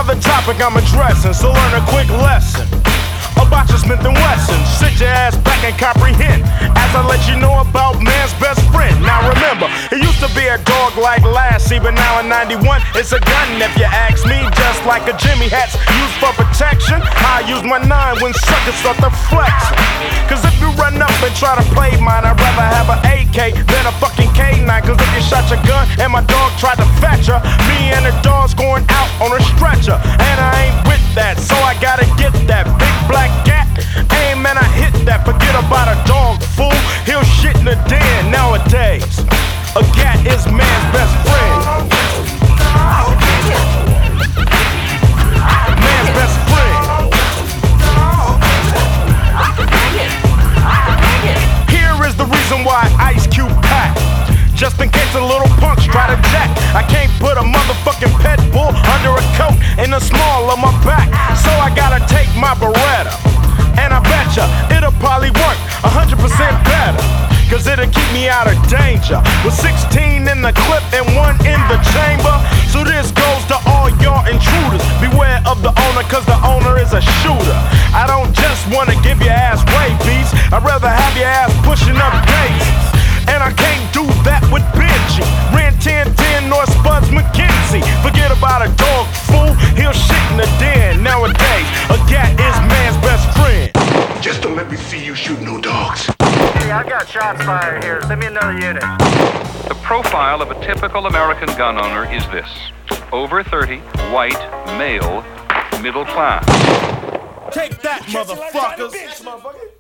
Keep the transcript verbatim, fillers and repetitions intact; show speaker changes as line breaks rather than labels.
another topic I'm addressing, so learn a quick lesson about your Smith and Wesson. Sit your ass back and comprehend as I let you know about man's best friend. Now remember, it used to be a dog like Lassie, but now in ninety-one it's a gun if you ask me. Just like a Jimmy hat's used for protection, I use my nine when suckers start to flex. Cause if you run up and try to play mine, I'd rather have an A K than a fucking K nine. Cause if you shot your gun and my dog tried to fetch her, me and the dog's going out on a stretcher. And I ain't with that, so I gotta get that big black cat. Aim and I hit that. Forget about a dog, fool. He'll shit in the den nowadays. A cat is man's best friend. Man's best friend. Here is the reason why Ice Cube packed. Just in case the little punks try to jack. I can't put a motherfucking pet bull under a coat in the small of my back. So I gotta take my Beretta, and I betcha it'll probably work a hundred percent better. Cause it'll keep me out of danger. With sixteen in the clip and one in the chamber. So this goes to all y'all intruders. Beware of the owner, cause the owner is a shooter. I don't just wanna give your ass rabies, I'd rather have your ass pushing up daisies. And I can't do that with Benji. Ran ten ten North Spuds McKenzie. Forget about a dog, fool. He'll shit in the den nowadays. A cat is man's best friend.
Just don't let me see you shoot no dogs.
Hey, I got shots fired here. Send me another unit.
The profile of a typical American gun owner is this: over thirty, white, male, middle class.
Take that, motherfuckers.